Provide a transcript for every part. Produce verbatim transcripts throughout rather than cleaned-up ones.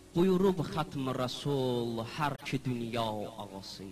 buyurub xatm-ı Rasul hər ki dünya ağası.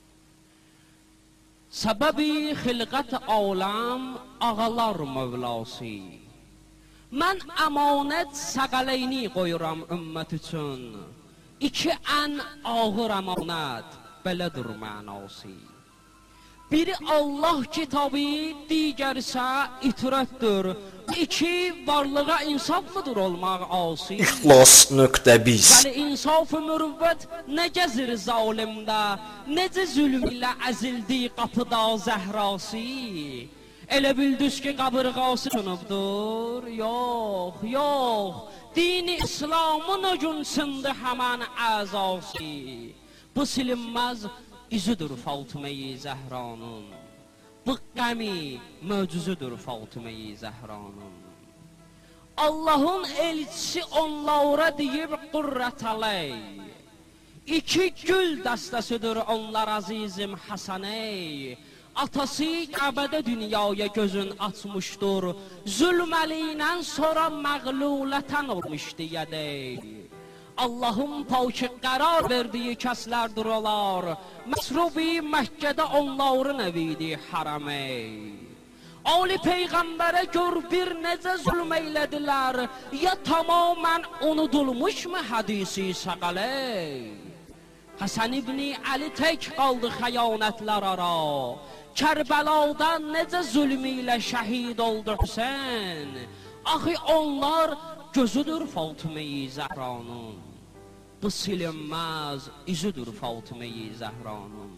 Səbəbi xilqət aləm ağalar mövlası. Mən əmanət səqəleyni qoyuram ümmət üçün. İki ən ağır əmanət belədir mənası. Biri Allah kitabı, digərsə itirətdir. İki varlığa insaf mıdır olmaq asi? İxlas nöqtə biz. Bəli, insaf-ı mürüvvət nə gəzir zalimdə, necə zülm ilə əzildi qapıda zəhrası. Elə bildiniz ki, qabırğası sınıbdır. Yox, yox, dini İslamın o gün sındı həmən əzası. Bu silinməz izidir Fatıma-i Zəhranın. Bu qəmi möcüzüdür Fatıma-i Zəhranın. Allahın elçisi onlara deyib qurrat aley. İki gül dəstəsidir onlar azizim Həsəney. Atası Kəbədə dünyaya gözün açmışdır. Zülməliynən sonra məğlulətən olmuşdu yədey. Allah'ın pavki qərar verdiyi kəslərdir olar. Məsrubi Məkkədə onların evidi hərəmey. Ali Peyğəmbərə gör bir necə zülm eylədilər. Ya tamamən unudulmuş mu hədisi səqəley? Həsən İbni Əli tək qaldı xəyanətlər ara. Kərbəladan necə zülmü ilə şəhid oldu Hüseyn. Axı onlar gözüdür Fatıma-i Zəhranın. Bu silinməz izidir Fatıma-i Zəhranın.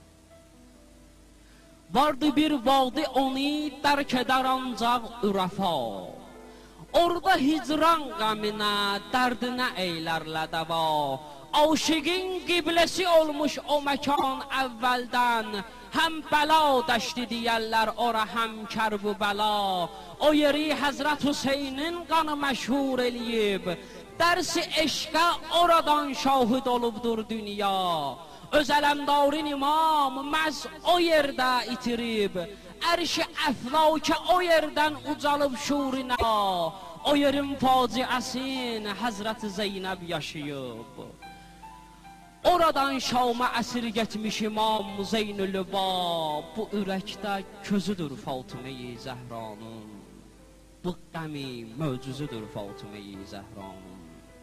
Vardı bir vadi onu dərk edər ancaq ürəfa. Orada hicran qəminə, dərdinə eylərlə dəva. Aşıqın qibləsi olmuş o məkan əvvəldən. Həm bəla dəşti deyərlər ora, həm kərb-ü bəla. O yeri Həzrət Hüseynin qanı məşhur eləyib. Dərsi eşqə oradan şahid olubdur dünya. Öz ələmdarin imam məhz o yerdə itirib. Ərş-i əflakə o yerdən ucalıb şurinə. O yerin faciəsin Həzrət Zeynəb yaşayıb. Oradan Şam'a əsir getmiş İmam Zeynül-Lüba. Bu ürəkdə közüdür Fatıma-i Zəhranın. Bu qəmi möcüzüdür Fatıma-i Zəhranın.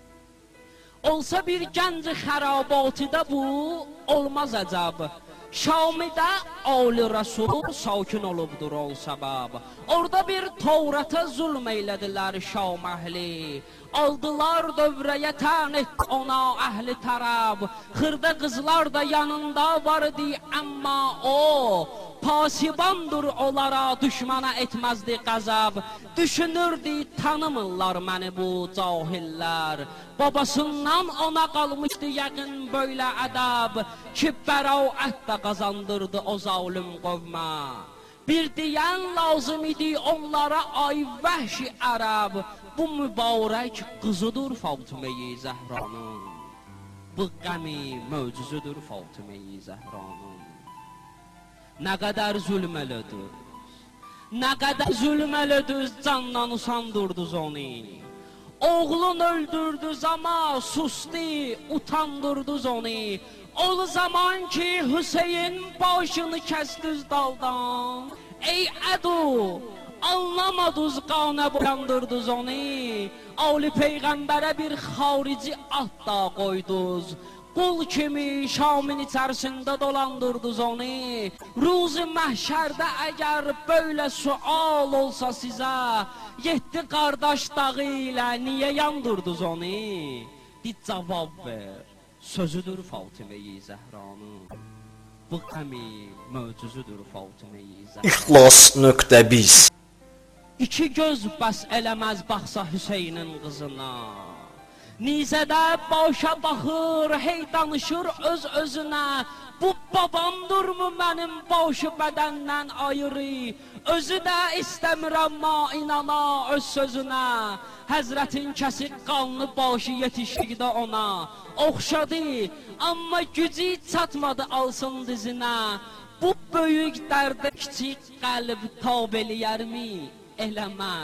Olsa bir gənc xərabatıda bu olmaz əcəb. Şamidə Ali Rəsul sakin olubdur ol səbəb. Orada bir Tovrata zulm eylədilər Şam əhli. Aldılar dövrəyə tən et ona əhli tərəb. Xırda qızlar da yanında vardı, əmma o pasibandır onlara, düşmana etməzdi qəzəb. Düşünürdü, tanımırlar məni bu cahillər. Babasından ona qalmışdı yəqin böylə ədəb. Ki bəraət də qazandırdı o zalim qovmə. Bir deyən lazım idi onlara, ay vəhşi ərəb. Bu mübarək qızıdır Fatıma-i Zəhranın. Bu qəmi möcüzüdür Fatıma-i Zəhranın. Nə qədər zülm elədiniz, nə qədər zülm elədiniz, candan usandırdınız onu. Oğlun öldürdünüz ama sustu, utandırdınız onu. O zaman ki Hüseyin başını kəstiniz daldan. Ey ədu, anlamadınız, qana boyandırdınız onu. Ali Peyğəmbərə bir xarici at da qoydunuz. Qul kimi Şamın içərisində dolandırdınız onu. Ruzi məhşərdə əgər böyle sual olsa sizə, yetdi qardaş dağı ilə niyə yandırdınız onu? Bir cavab ver, sözüdür Fatıma-i Zəhranın. Bu qəmi möcüzüdür Fatıma-i Zəhranın. İxlas nöqtə biz. İki göz bəs eləməz baxsa Hüseynin qızına. Nizədə başa baxır, hey danışır öz özünə. Bu babamdır mı mənim başı bədəndən ayrı? Özü də istəmirəm ma inana öz sözünə. Həzrətin kəsik qanlı başı yetişikdə ona. Oxşadı, amma gücü çatmadı alsın dizinə. Bu böyük dərdə kiçik qəlb tab eləyərmi? Eləməz.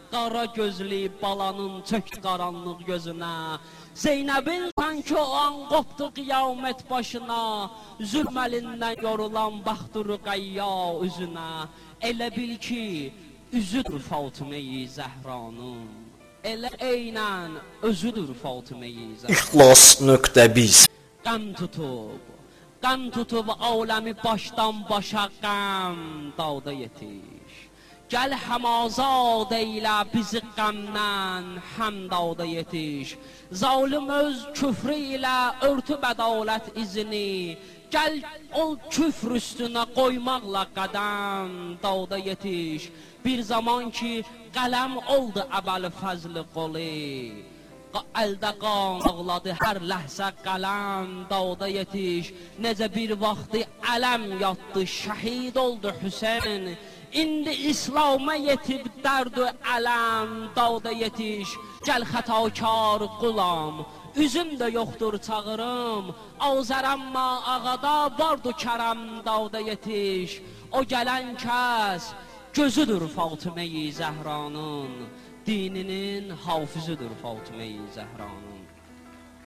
qara gözlü balanın çök qaranlıq gözünə. Zeynəbin sanki o an qopdu qiyamət başına, zülm əlindən yorulan baxdı Rüqəyya üzünə. Elə bil ki, üzüdür Fatıma-i Zəhranın, elə eynən özüdür Fatıma-i Zəhranın. İxlas.biz Qəm tutub, qəm tutub aləmi başdan başa qəm dağda yetiş. Gəl həmazad eylə bizi qəmdən həm dağda yetiş. Zalim öz küfrü ilə örtüb ədalət izini, gəl o küfr üstünə qoymaqla qədəm dağda yetiş. Bir zaman ki qələm oldu əbəl fəzli qoli, əldə qan ağladı hər ləhsə qələm dağda yetiş. Necə bir vaxtı ələm yatdı, şəhid oldu Hüseyn, İndi İslam'a yetib dərd-ü ələm dağda yetiş. Gəl xətakar qulam, üzüm də yoxdur çağırım, Azərəmma ağada vardı kərəm dağda yetiş. O gələn kəs gözüdür Fatıma-i Zəhranın, dininin hafızıdır Fatıma-i Zəhranın.